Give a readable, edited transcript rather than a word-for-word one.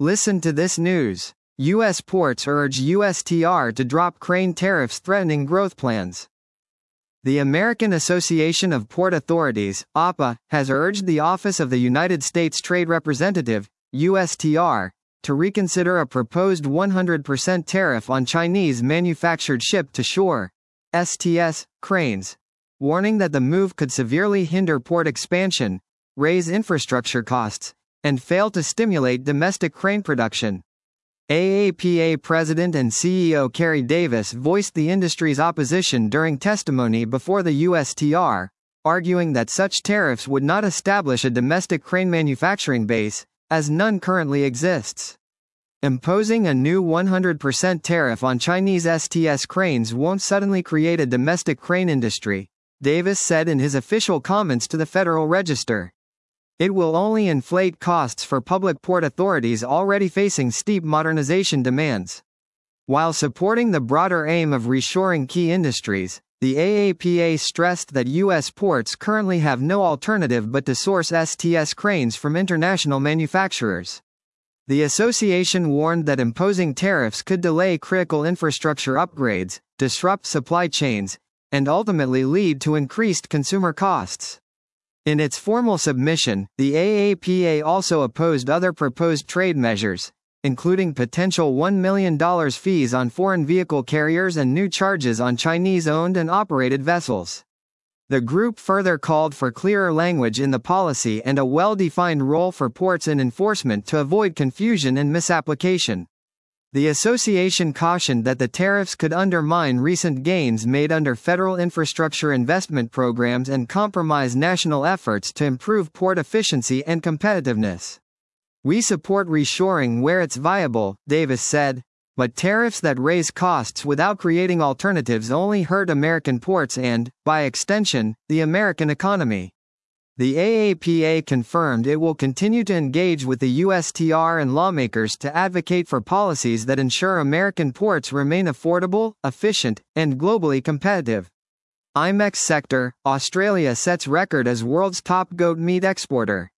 Listen to this news. U.S. ports urge USTR to drop crane tariffs threatening growth plans. The American Association of Port Authorities, APA, has urged the Office of the United States Trade Representative, USTR, to reconsider a proposed 100% tariff on Chinese manufactured ship-to-shore (STS) cranes, warning that the move could severely hinder port expansion, raise infrastructure costs, and fail to stimulate domestic crane production. AAPA President and CEO Kerry Davis voiced the industry's opposition during testimony before the USTR, arguing that such tariffs would not establish a domestic crane manufacturing base, as none currently exists. Imposing a new 100% tariff on Chinese STS cranes won't suddenly create a domestic crane industry, Davis said in his official comments to the Federal Register. It will only inflate costs for public port authorities already facing steep modernization demands. While supporting the broader aim of reshoring key industries, the AAPA stressed that U.S. ports currently have no alternative but to source STS cranes from international manufacturers. The association warned that imposing tariffs could delay critical infrastructure upgrades, disrupt supply chains, and ultimately lead to increased consumer costs. In its formal submission, the AAPA also opposed other proposed trade measures, including potential $1 million fees on foreign vehicle carriers and new charges on Chinese-owned and operated vessels. The group further called for clearer language in the policy and a well-defined role for ports in enforcement to avoid confusion and misapplication. The association cautioned that the tariffs could undermine recent gains made under federal infrastructure investment programs and compromise national efforts to improve port efficiency and competitiveness. We support reshoring where it's viable, Davis said, but tariffs that raise costs without creating alternatives only hurt American ports and, by extension, the American economy. The AAPA confirmed it will continue to engage with the USTR and lawmakers to advocate for policies that ensure American ports remain affordable, efficient, and globally competitive. IMEX sector, Australia sets record as world's top goat meat exporter.